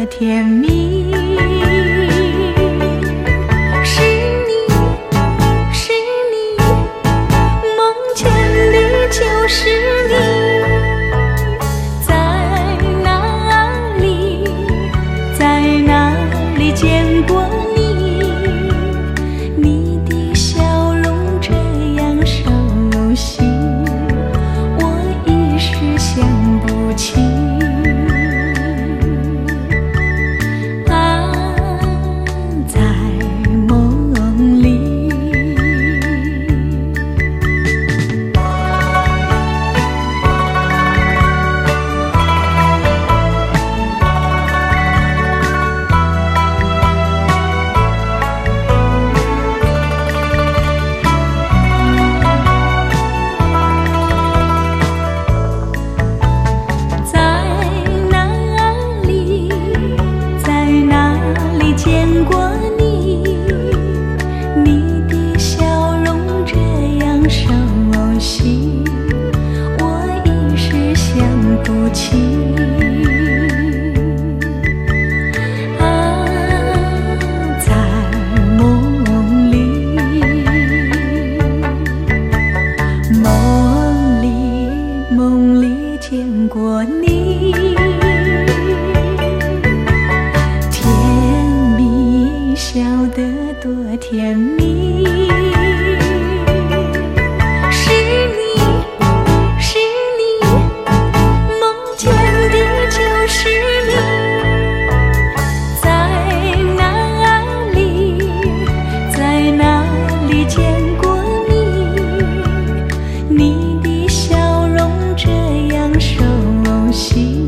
甜蜜。是你，是你，梦见的就是你。在哪里，在哪里见过你？你的笑容这样熟悉，我一时想不起。见过你，你的笑容这样熟悉，我一时想不起。啊，在梦里，梦里，梦里见过你。笑得多甜蜜。是你，是你，梦见的就是你。在哪里，在哪里见过你？你的笑容这样熟悉。